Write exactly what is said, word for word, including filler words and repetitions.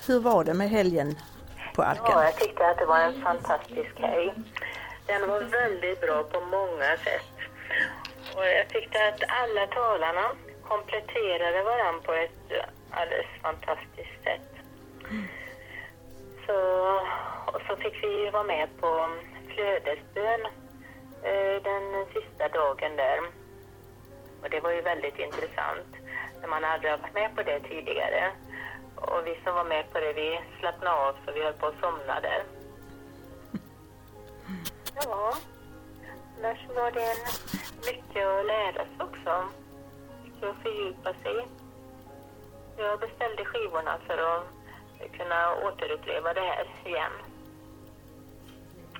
hur var det med helgen på Arken? Ja, jag tyckte att det var en fantastisk helg. Den var väldigt bra på många sätt. Och jag tyckte att alla talarna kompletterade varandra på ett alldeles fantastiskt sätt. Mm. Så, och så fick vi vara med på flödesbön eh, den sista dagen där. Och det var ju väldigt intressant när man hade varit med på det tidigare. Och vi som var med på det, vi slappnade av så vi höll på att somna där. Ja, där så var det mycket att lära sig också. Mycket att fördjupa sig. Jag beställde skivorna för att kunna återuppleva det här igen.